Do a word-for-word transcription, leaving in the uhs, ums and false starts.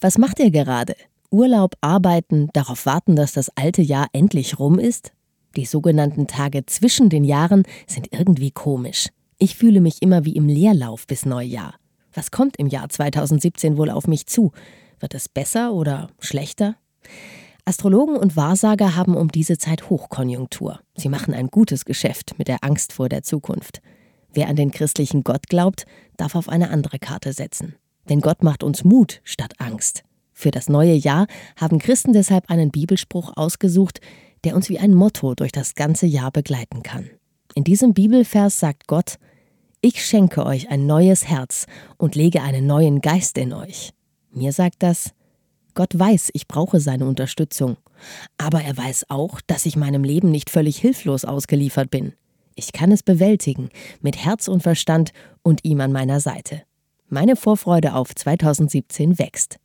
Was macht ihr gerade? Urlaub, arbeiten, darauf warten, dass das alte Jahr endlich rum ist? Die sogenannten Tage zwischen den Jahren sind irgendwie komisch. Ich fühle mich immer wie im Leerlauf bis Neujahr. Was kommt im Jahr zweitausendsiebzehn wohl auf mich zu? Wird es besser oder schlechter? Astrologen und Wahrsager haben um diese Zeit Hochkonjunktur. Sie machen ein gutes Geschäft mit der Angst vor der Zukunft. Wer an den christlichen Gott glaubt, darf auf eine andere Karte setzen. Denn Gott macht uns Mut statt Angst. Für das neue Jahr haben Christen deshalb einen Bibelspruch ausgesucht, der uns wie ein Motto durch das ganze Jahr begleiten kann. In diesem Bibelvers sagt Gott: Ich schenke euch ein neues Herz und lege einen neuen Geist in euch. Mir sagt das: Gott weiß, ich brauche seine Unterstützung. Aber er weiß auch, dass ich meinem Leben nicht völlig hilflos ausgeliefert bin. Ich kann es bewältigen, mit Herz und Verstand und ihm an meiner Seite. Meine Vorfreude auf zweitausendsiebzehn wächst.